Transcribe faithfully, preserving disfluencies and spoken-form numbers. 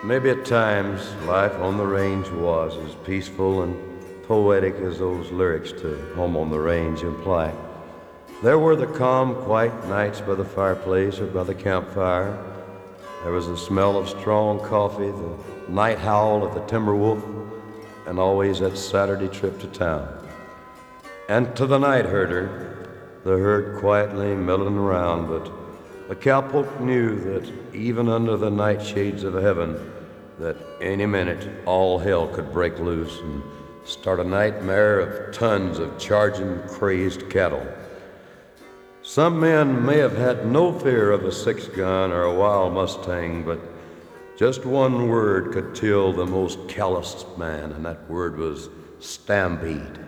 Maybe at times life on the range was as peaceful and poetic as those lyrics to Home on the Range imply. There were the calm, quiet nights by the fireplace or by the campfire. There was the smell of strong coffee, the night howl of the timber wolf, and always that Saturday trip to town. And to the night herder, the herd quietly milling around, but the cowpoke knew that even under the nightshades of heaven, that any minute all hell could break loose and start a nightmare of tons of charging, crazed cattle. Some men may have had no fear of a six-gun or a wild Mustang, but just one word could kill the most calloused man, and that word was stampede.